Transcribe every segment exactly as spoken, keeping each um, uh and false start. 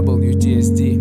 дабл ю ти эс ди.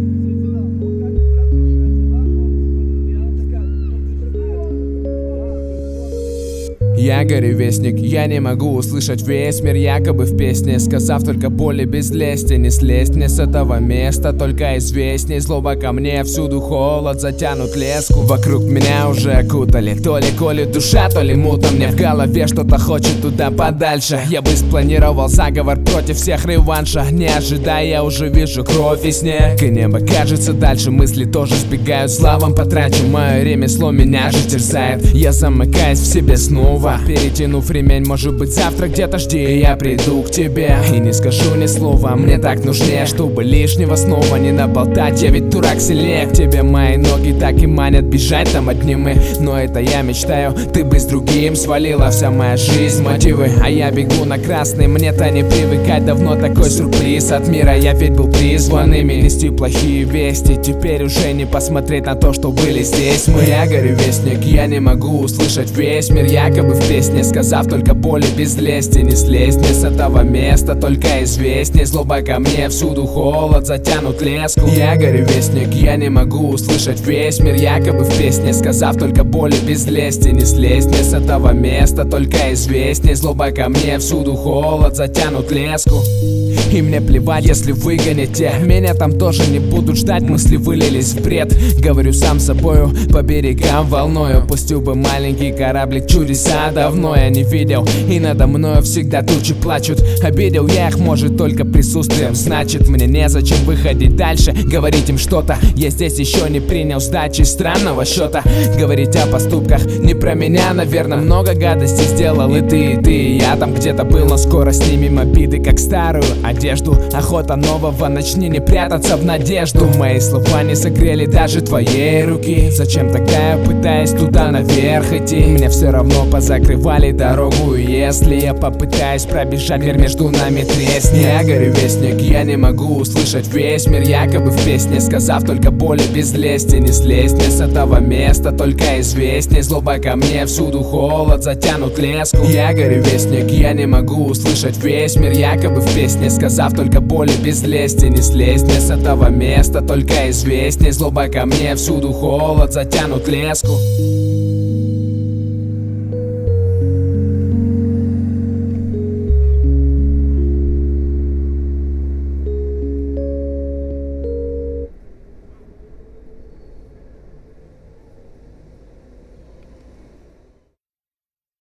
Я горевестник, я не могу услышать весь мир якобы в песне, сказав только боли без лести. Не слезть мне с этого места, только известней злоба ко мне, всюду холод, затянут леску. Вокруг меня уже окутали, то ли колет душа, то ли мутно. Мне в голове что-то хочет туда подальше. Я бы спланировал заговор против всех реванша. Не ожидая, я уже вижу кровь и снег, и небо кажется дальше. Мысли тоже сбегают, славам потрачу, мое ремесло меня же терзает. Я замыкаюсь в себе снова, перетянув ремень, может быть завтра где-то жди, я приду к тебе и не скажу ни слова. Мне так нужнее, чтобы лишнего снова не наболтать. Я ведь дурак сильнее, к тебе мои ноги так и манят бежать там одни мы. Но это я мечтаю, ты бы с другим свалила вся моя жизнь, мотивы. А я бегу на красный, мне-то не привыкать. Давно такой сюрприз от мира, я ведь был призван ими нести плохие вести. Теперь уже не посмотреть на то, что были здесь мы. Я горевестник, я не могу услышать весь мир якобы в песне, сказав только боли без лести. Не слезть мне с этого места, только известней злоба ко мне, всюду холод, затянут леску. Я горевестник, я не могу услышать весь мир якобы в песне, сказав только боли без лести. Не слезть мне с этого места, только известней злоба ко мне, всюду холод, затянут леску. И мне плевать, если выгоните меня, там тоже не будут ждать. Мысли вылились в бред, говорю сам собою, по берегам волною. Пустил бы маленький кораблик, чудеса давно я не видел, и надо мною всегда тучи плачут. Обидел я их, может, только присутствием, значит мне незачем выходить дальше. Говорить им что-то, я здесь еще не принял сдачи странного счета. Говорить о поступках не про меня, наверное, много гадостей сделал и ты, и ты, и я там где-то был, но скоро снимем обиды, как старую одежду. Охота нового, начни не прятаться в надежду. Мои слова не согрели даже твоей руки, зачем тогда я пытаюсь туда наверх идти? Мне все равно позакрывали дорогу, и если я попытаюсь пробежать, мир между нами треснет. Я горевестник, я не могу услышать весь мир якобы в песне, сказав только боли без лести. Не слезть мне с этого места, только известней злоба ко мне, всюду холод, затянут леску. Я горевестник, я не могу услышать весь мир якобы в песне, сказав только боли без лести. Не слезть мне с этого места, только известней злоба ко мне, всюду холод, затянут леску.